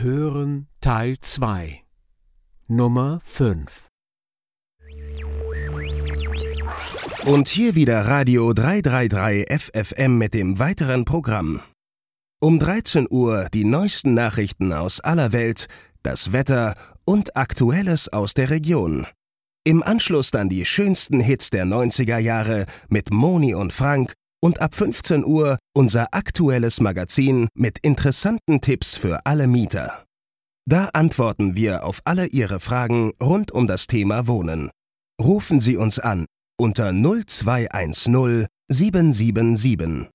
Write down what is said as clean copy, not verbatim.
Hören Teil 2 Nummer 5. Und hier wieder Radio 333 FFM mit dem weiteren Programm. Um 13 Uhr die neuesten Nachrichten aus aller Welt, das Wetter und Aktuelles aus der Region. Im Anschluss dann die schönsten Hits der 90er Jahre mit Moni und Frank und ab 15 Uhr unser aktuelles Magazin mit interessanten Tipps für alle Mieter. Da antworten wir auf alle Ihre Fragen rund um das Thema Wohnen. Rufen Sie uns an unter 0210 777